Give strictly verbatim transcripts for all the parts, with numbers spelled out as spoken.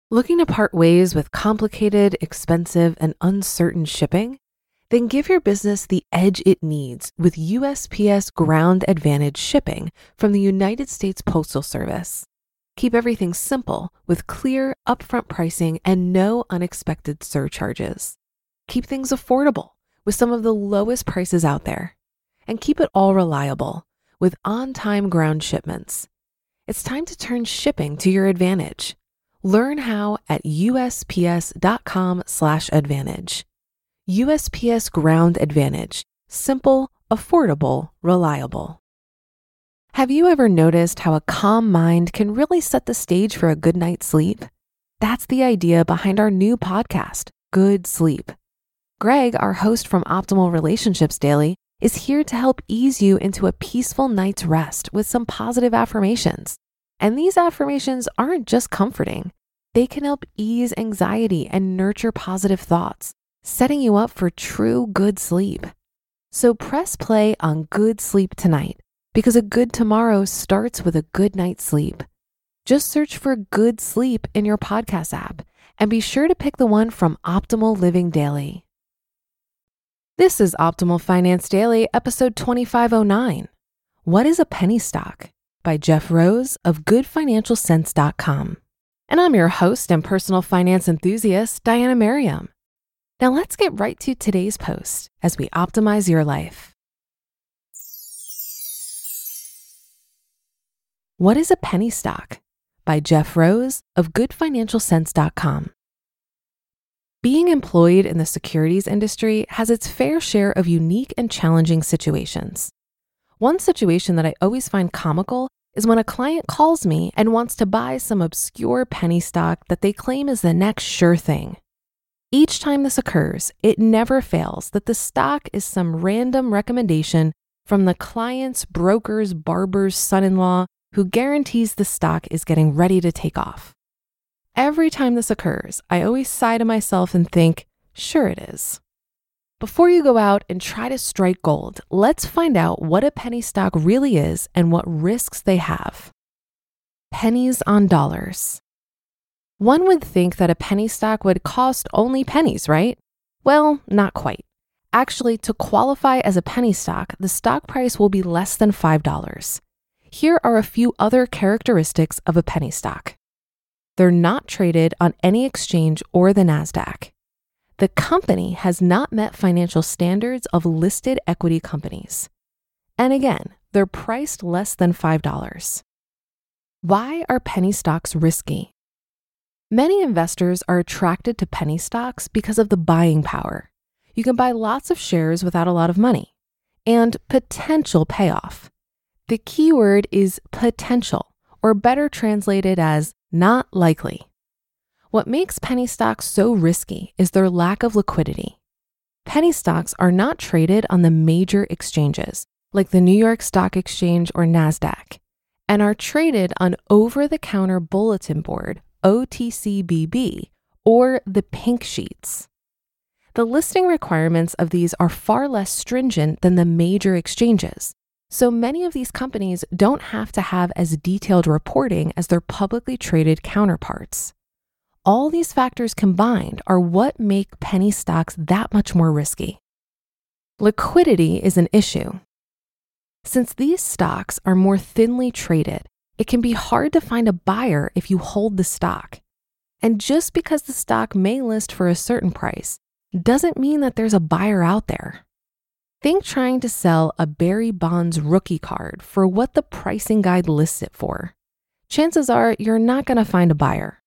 Looking to part ways with complicated, expensive, and uncertain shipping? Then give your business the edge it needs with U S P S Ground Advantage shipping from the United States Postal Service. Keep everything simple with clear, upfront pricing and no unexpected surcharges. Keep things affordable with some of the lowest prices out there. And keep it all reliable with on-time ground shipments. It's time to turn shipping to your advantage. Learn how at U S P S dot com slash advantage. U S P S Ground Advantage. Simple, affordable, reliable. Have you ever noticed how a calm mind can really set the stage for a good night's sleep? That's the idea behind our new podcast, Good Sleep. Greg, our host from Optimal Relationships Daily, is here to help ease you into a peaceful night's rest with some positive affirmations. And these affirmations aren't just comforting. They can help ease anxiety and nurture positive thoughts, setting you up for true good sleep. So press play on Good Sleep tonight, because a good tomorrow starts with a good night's sleep. Just search for Good Sleep in your podcast app and be sure to pick the one from Optimal Living Daily. This is Optimal Finance Daily, episode twenty-five oh nine. What is a penny stock? By Jeff Rose of good financial sense dot com. And I'm your host and personal finance enthusiast, Diana Merriam. Now let's get right to today's post as we optimize your life. What is a penny stock? By Jeff Rose of good financial sense dot com. Being employed in the securities industry has its fair share of unique and challenging situations. One situation that I always find comical is when a client calls me and wants to buy some obscure penny stock that they claim is the next sure thing. Each time this occurs, it never fails that the stock is some random recommendation from the client's broker's barber's son-in-law who guarantees the stock is getting ready to take off. Every time this occurs, I always sigh to myself and think, sure it is. Before you go out and try to strike gold, let's find out what a penny stock really is and what risks they have. Pennies on dollars. One would think that a penny stock would cost only pennies, right? Well, not quite. Actually, to qualify as a penny stock, the stock price will be less than five dollars. Here are a few other characteristics of a penny stock. They're not traded on any exchange or the NASDAQ. The company has not met financial standards of listed equity companies. And again, they're priced less than five dollars. Why are penny stocks risky? Many investors are attracted to penny stocks because of the buying power. You can buy lots of shares without a lot of money. And potential payoff. The key word is potential, or better translated as not likely. What makes penny stocks so risky is their lack of liquidity. Penny stocks are not traded on the major exchanges, like the New York Stock Exchange or NASDAQ, and are traded on over-the-counter bulletin board, O T C B B, or the pink sheets. The listing requirements of these are far less stringent than the major exchanges. So many of these companies don't have to have as detailed reporting as their publicly traded counterparts. All these factors combined are what make penny stocks that much more risky. Liquidity is an issue. Since these stocks are more thinly traded, it can be hard to find a buyer if you hold the stock. And just because the stock may list for a certain price doesn't mean that there's a buyer out there. Think trying to sell a Barry Bonds rookie card for what the pricing guide lists it for. Chances are you're not going to find a buyer.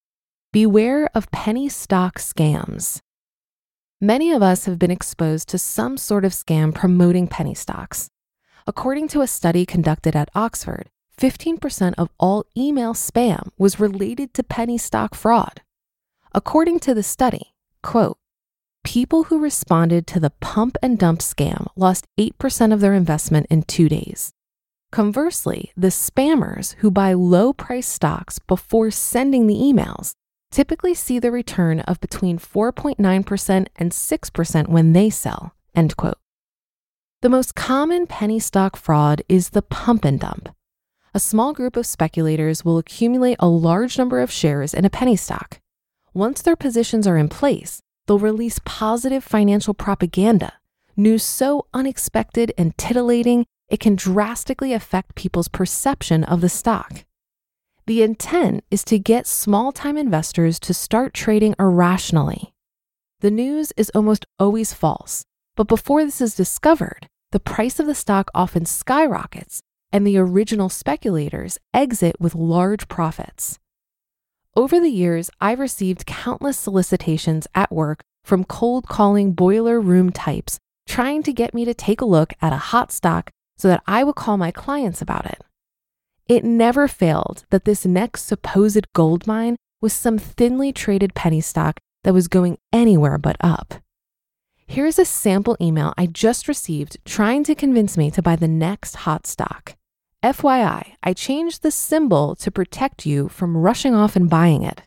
Beware of penny stock scams. Many of us have been exposed to some sort of scam promoting penny stocks. According to a study conducted at Oxford, fifteen percent of all email spam was related to penny stock fraud. According to the study, quote, people who responded to the pump and dump scam lost eight percent of their investment in two days. Conversely, the spammers who buy low-priced stocks before sending the emails typically see the return of between four point nine percent and six percent when they sell, end quote. The most common penny stock fraud is the pump and dump. a small group of speculators will accumulate a large number of shares in a penny stock. Once their positions are in place, they'll release positive financial propaganda, news so unexpected and titillating it can drastically affect people's perception of the stock. The intent is to get small-time investors to start trading irrationally. The news is almost always false, but before this is discovered, the price of the stock often skyrockets and the original speculators exit with large profits. Over the years, I've received countless solicitations at work from cold-calling boiler room types trying to get me to take a look at a hot stock so that I would call my clients about it. It never failed that this next supposed gold mine was some thinly traded penny stock that was going anywhere but up. Here's a sample email I just received trying to convince me to buy the next hot stock. F Y I, I changed the symbol to protect you from rushing off and buying it.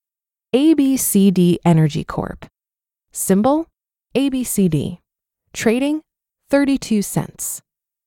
A B C D Energy Corp. Symbol, A B C D. Trading, thirty-two cents.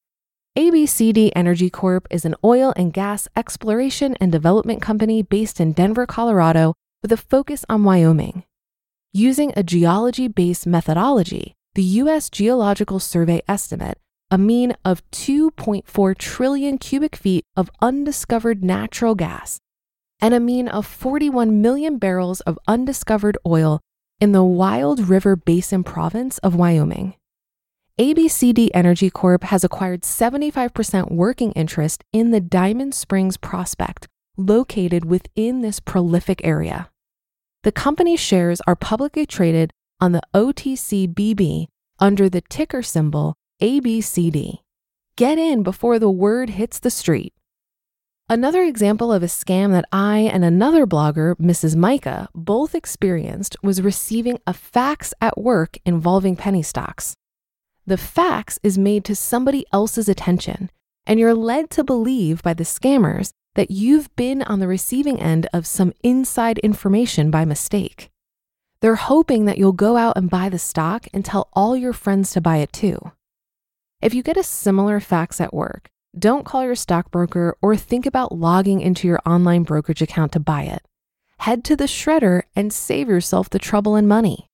A B C D Energy Corp is an oil and gas exploration and development company based in Denver, Colorado, with a focus on Wyoming. Using a geology-based methodology, the U S Geological Survey estimate a mean of two point four trillion cubic feet of undiscovered natural gas and a mean of forty-one million barrels of undiscovered oil in the Wild River Basin province of Wyoming. A B C D Energy Corp has acquired seventy-five percent working interest in the Diamond Springs prospect located within this prolific area. The company's shares are publicly traded on the O T C B B under the ticker symbol A B C D. Get in before the word hits the street. Another example of a scam that I and another blogger, Missus Micah, both experienced was receiving a fax at work involving penny stocks. The fax is made to somebody else's attention, and you're led to believe by the scammers that you've been on the receiving end of some inside information by mistake. They're hoping that you'll go out and buy the stock and tell all your friends to buy it too. If you get a similar fax at work, don't call your stockbroker or think about logging into your online brokerage account to buy it. Head to the shredder and save yourself the trouble and money.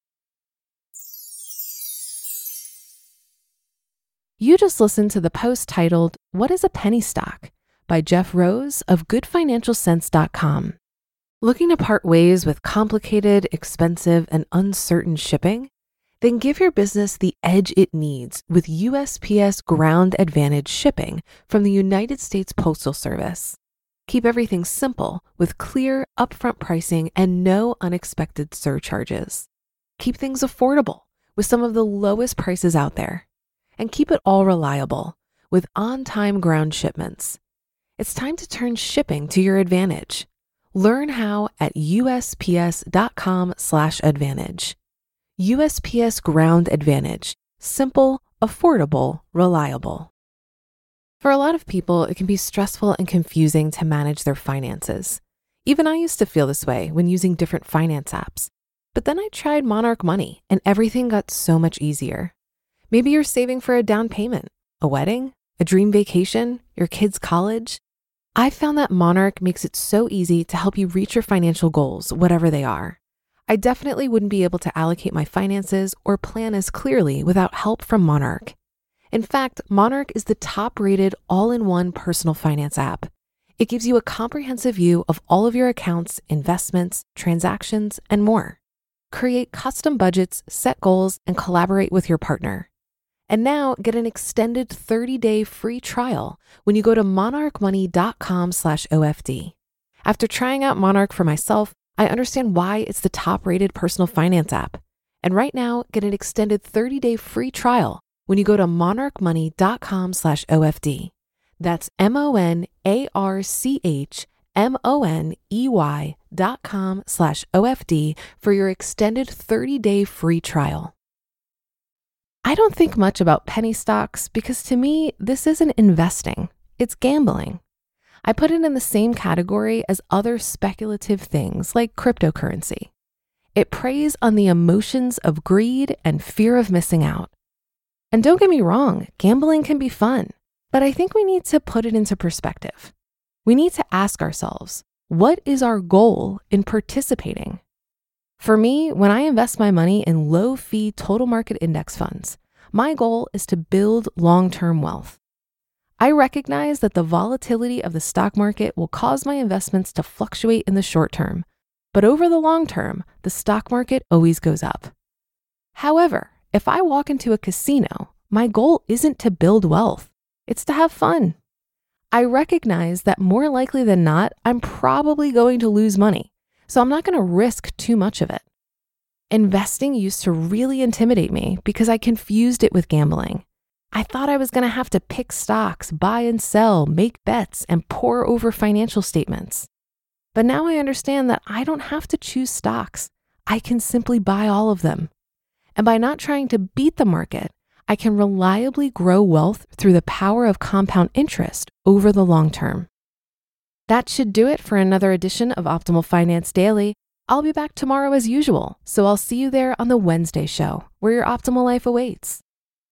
You just listened to the post titled, "What is a Penny Stock?" by Jeff Rose of good financial sense dot com. Looking to part ways with complicated, expensive, and uncertain shipping? Then give your business the edge it needs with U S P S Ground Advantage shipping from the United States Postal Service. Keep everything simple with clear, upfront pricing and no unexpected surcharges. Keep things affordable with some of the lowest prices out there. And keep it all reliable with on-time ground shipments. It's time to turn shipping to your advantage. Learn how at U S P S dot com slash advantage. U S P S Ground Advantage. Simple, affordable, reliable. For a lot of people, it can be stressful and confusing to manage their finances. Even I used to feel this way when using different finance apps. But then I tried Monarch Money and everything got so much easier. Maybe you're saving for a down payment, a wedding, a dream vacation, your kids' college. I found that Monarch makes it so easy to help you reach your financial goals, whatever they are. I definitely wouldn't be able to allocate my finances or plan as clearly without help from Monarch. In fact, Monarch is the top-rated all-in-one personal finance app. It gives you a comprehensive view of all of your accounts, investments, transactions, and more. Create custom budgets, set goals, and collaborate with your partner. And now get an extended thirty-day free trial when you go to monarch money dot com slash O F D. After trying out Monarch for myself, I understand why it's the top-rated personal finance app. And right now, get an extended thirty-day free trial when you go to monarch money dot com slash O F D. That's M O N A R C H M O N E Y dot com slash O F D for your extended thirty-day free trial. I don't think much about penny stocks because to me, this isn't investing, it's gambling. I put it in the same category as other speculative things like cryptocurrency. It preys on the emotions of greed and fear of missing out. And don't get me wrong, gambling can be fun, but I think we need to put it into perspective. we need to ask ourselves, what is our goal in participating? For me, when I invest my money in low-fee total market index funds, my goal is to build long-term wealth. I recognize that the volatility of the stock market will cause my investments to fluctuate in the short term, but over the long term, the stock market always goes up. However, if I walk into a casino, my goal isn't to build wealth, it's to have fun. I recognize that more likely than not, I'm probably going to lose money, so I'm not going to risk too much of it. Investing used to really intimidate me because I confused it with gambling. I thought I was going to have to pick stocks, buy and sell, make bets, and pore over financial statements. But now I understand that I don't have to choose stocks. I can simply buy all of them. And by not trying to beat the market, I can reliably grow wealth through the power of compound interest over the long term. That should do it for another edition of Optimal Finance Daily. I'll be back tomorrow as usual, so I'll see you there on the Wednesday show, where your optimal life awaits.